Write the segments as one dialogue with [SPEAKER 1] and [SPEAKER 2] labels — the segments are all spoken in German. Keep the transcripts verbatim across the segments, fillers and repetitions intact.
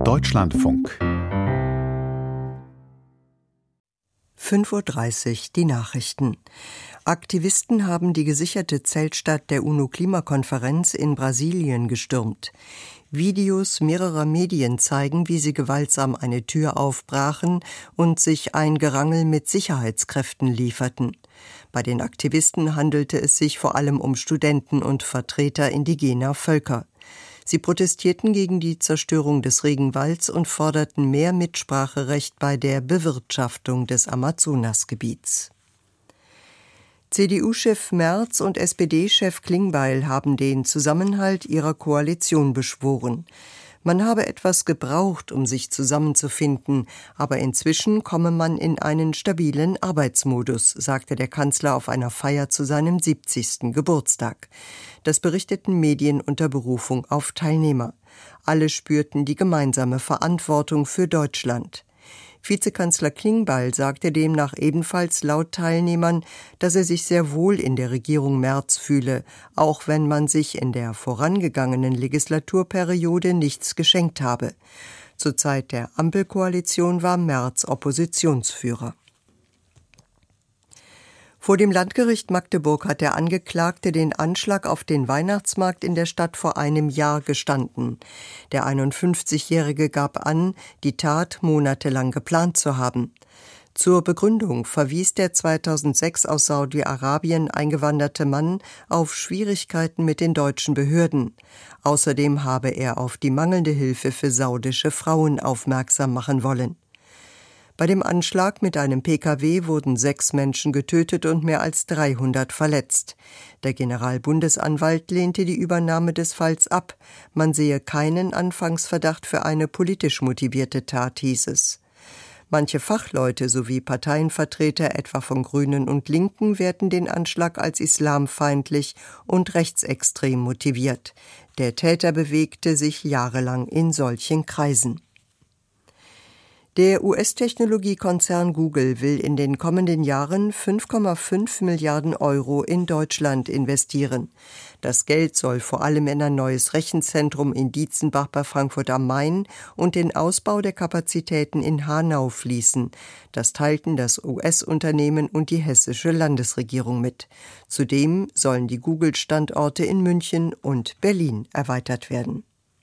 [SPEAKER 1] Deutschlandfunk.
[SPEAKER 2] fünf Uhr dreißig, die Nachrichten. Aktivisten haben die gesicherte Zeltstadt der UNO-Klimakonferenz in Brasilien gestürmt. Videos mehrerer Medien zeigen, wie sie gewaltsam eine Tür aufbrachen und sich ein Gerangel mit Sicherheitskräften lieferten. Bei den Aktivisten handelte es sich vor allem um Studenten und Vertreter indigener Völker. Sie protestierten gegen die Zerstörung des Regenwalds und forderten mehr Mitspracherecht bei der Bewirtschaftung des Amazonasgebiets. C D U-Chef Merz und S P D-Chef Klingbeil haben den Zusammenhalt ihrer Koalition beschworen. Man habe etwas gebraucht, um sich zusammenzufinden, aber inzwischen komme man in einen stabilen Arbeitsmodus, sagte der Kanzler auf einer Feier zu seinem siebzigsten Geburtstag. Das berichteten Medien unter Berufung auf Teilnehmer. Alle spürten die gemeinsame Verantwortung für Deutschland. Vizekanzler Klingbeil sagte demnach ebenfalls laut Teilnehmern, dass er sich sehr wohl in der Regierung Merz fühle, auch wenn man sich in der vorangegangenen Legislaturperiode nichts geschenkt habe. Zur Zeit der Ampelkoalition war Merz Oppositionsführer. Vor dem Landgericht Magdeburg hat der Angeklagte den Anschlag auf den Weihnachtsmarkt in der Stadt vor einem Jahr gestanden. Der einundfünfzigjährige gab an, die Tat monatelang geplant zu haben. Zur Begründung verwies der zweitausendsechs aus Saudi-Arabien eingewanderte Mann auf Schwierigkeiten mit den deutschen Behörden. Außerdem habe er auf die mangelnde Hilfe für saudische Frauen aufmerksam machen wollen. Bei dem Anschlag mit einem P K W wurden sechs Menschen getötet und mehr als dreihundert verletzt. Der Generalbundesanwalt lehnte die Übernahme des Falls ab. Man sehe keinen Anfangsverdacht für eine politisch motivierte Tat, hieß es. Manche Fachleute sowie Parteienvertreter, etwa von Grünen und Linken, werten den Anschlag als islamfeindlich und rechtsextrem motiviert. Der Täter bewegte sich jahrelang in solchen Kreisen. Der U S-Technologiekonzern Google will in den kommenden Jahren fünf Komma fünf Milliarden Euro in Deutschland investieren. Das Geld soll vor allem in ein neues Rechenzentrum in Dietzenbach bei Frankfurt am Main und den Ausbau der Kapazitäten in Hanau fließen. Das teilten das U S-Unternehmen und die hessische Landesregierung mit. Zudem sollen die Google-Standorte in München und Berlin erweitert werden.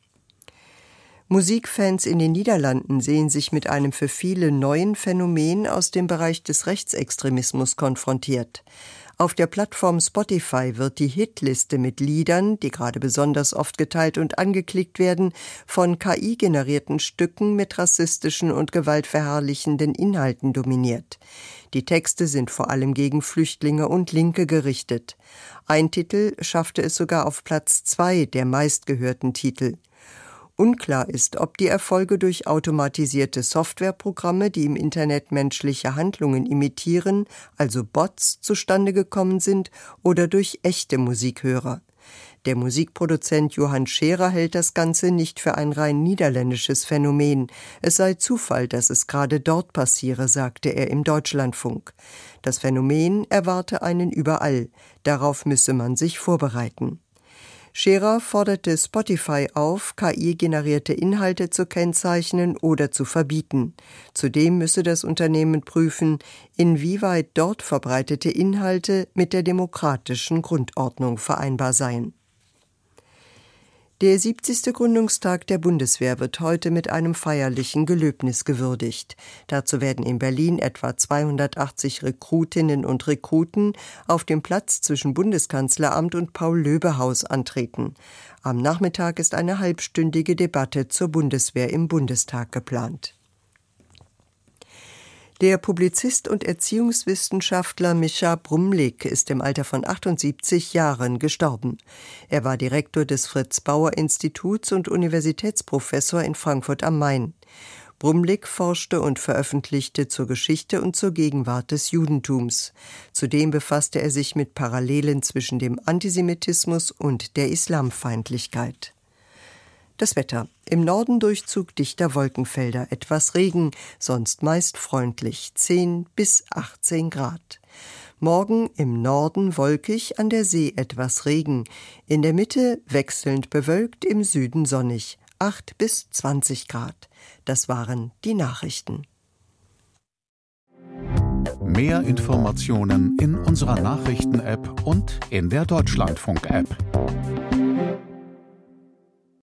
[SPEAKER 2] Musikfans in den Niederlanden sehen sich mit einem für viele neuen Phänomen aus dem Bereich des Rechtsextremismus konfrontiert. Auf der Plattform Spotify wird die Hitliste mit Liedern, die gerade besonders oft geteilt und angeklickt werden, von K I-generierten Stücken mit rassistischen und gewaltverherrlichenden Inhalten dominiert. Die Texte sind vor allem gegen Flüchtlinge und Linke gerichtet. Ein Titel schaffte es sogar auf Platz zwei der meistgehörten Titel. Unklar ist, ob die Erfolge durch automatisierte Softwareprogramme, die im Internet menschliche Handlungen imitieren, also Bots, zustande gekommen sind oder durch echte Musikhörer. Der Musikproduzent Johann Scherer hält das Ganze nicht für ein rein niederländisches Phänomen. Es sei Zufall, dass es gerade dort passiere, sagte er im Deutschlandfunk. Das Phänomen erwarte einen überall. Darauf müsse man sich vorbereiten. Scherer forderte Spotify auf, K I-generierte Inhalte zu kennzeichnen oder zu verbieten. Zudem müsse das Unternehmen prüfen, inwieweit dort verbreitete Inhalte mit der demokratischen Grundordnung vereinbar seien. Der siebzigste Gründungstag der Bundeswehr wird heute mit einem feierlichen Gelöbnis gewürdigt. Dazu werden in Berlin etwa zweihundertachtzig Rekrutinnen und Rekruten auf dem Platz zwischen Bundeskanzleramt und Paul-Löbe-Haus antreten. Am Nachmittag ist eine halbstündige Debatte zur Bundeswehr im Bundestag geplant. Der Publizist und Erziehungswissenschaftler Mischa Brumlik ist im Alter von achtundsiebzig Jahren gestorben. Er war Direktor des Fritz-Bauer-Instituts und Universitätsprofessor in Frankfurt am Main. Brumlik forschte und veröffentlichte zur Geschichte und zur Gegenwart des Judentums. Zudem befasste er sich mit Parallelen zwischen dem Antisemitismus und der Islamfeindlichkeit. Das Wetter. Im Norden Durchzug dichter Wolkenfelder, etwas Regen, sonst meist freundlich, zehn bis achtzehn Grad. Morgen im Norden wolkig, an der See etwas Regen. In der Mitte wechselnd bewölkt, im Süden sonnig. acht bis zwanzig Grad. Das waren die Nachrichten.
[SPEAKER 1] Mehr Informationen in unserer Nachrichten-App und in der Deutschlandfunk-App.